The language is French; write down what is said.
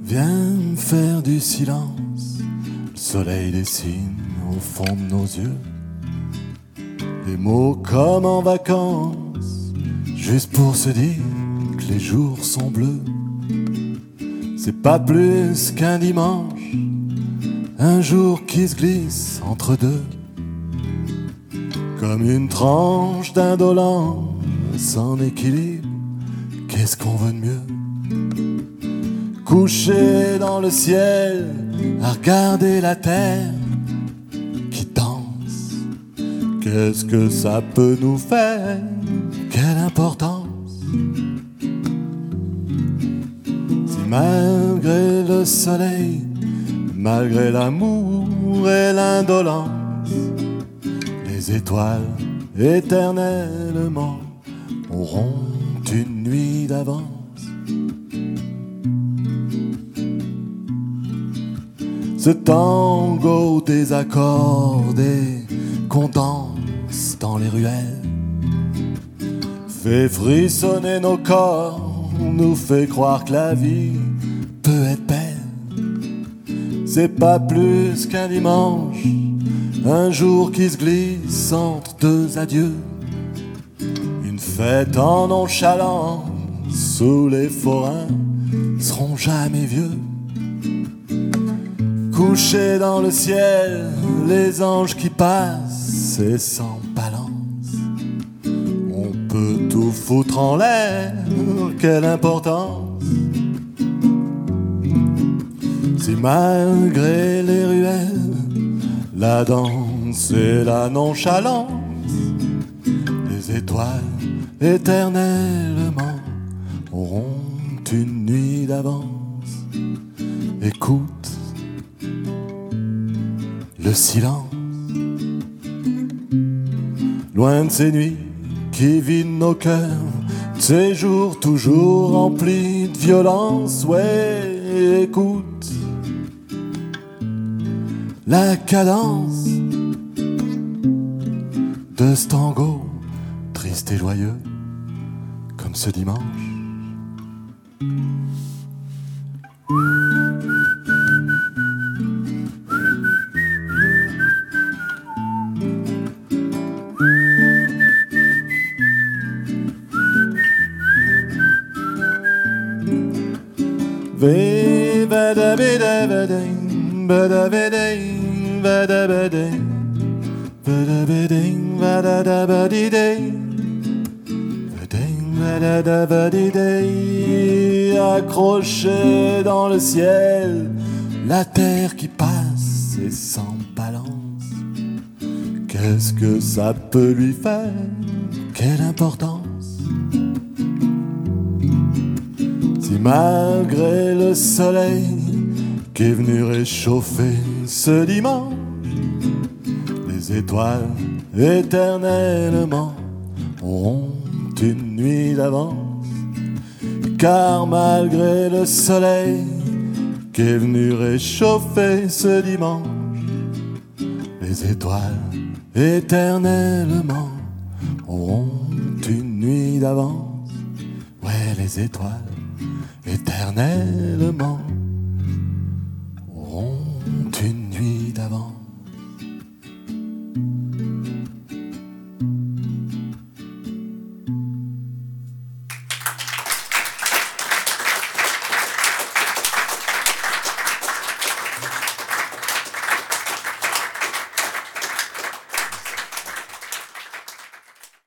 Viens faire du silence, le soleil dessine au fond de nos yeux des mots comme en vacances, juste pour se dire que les jours sont bleus. C'est pas plus qu'un dimanche, un jour qui se glisse entre deux, comme une tranche d'indolence sans équilibre. Qu'est-ce qu'on veut de mieux? Couché dans le ciel, à regarder la terre qui danse. Qu'est-ce que ça peut nous faire? Quelle importance? Si malgré le soleil, malgré l'amour et l'indolence, les étoiles éternellement auront une nuit d'avance. Ce tango désaccordé qu'on danse dans les ruelles fait frissonner nos corps, nous fait croire que la vie peut être belle. C'est pas plus qu'un dimanche, un jour qui se glisse entre deux adieux, une fête en nonchalance où les forains seront jamais vieux. Couchés dans le ciel, les anges qui passent et sans balance. On peut tout foutre en l'air, quelle importance. Si malgré les ruelles, la danse et la nonchalance, les étoiles éternellement auront une nuit d'avance. Écoute le silence, loin de ces nuits qui vident nos cœurs, de ces jours toujours remplis de violence. Ouais, écoute la cadence de ce tango triste et joyeux comme ce dimanche. Accroché dans le ciel, la terre qui passe et sans balance. Qu'est-ce que ça peut lui faire? Quelle importance? Si malgré le soleil qui est venu réchauffer ce dimanche, les étoiles éternellement auront une nuit d'avance. Car malgré le soleil qui est venu réchauffer ce dimanche, les étoiles éternellement auront une nuit d'avance. Ouais, les étoiles éternellement auront une nuit d'avance.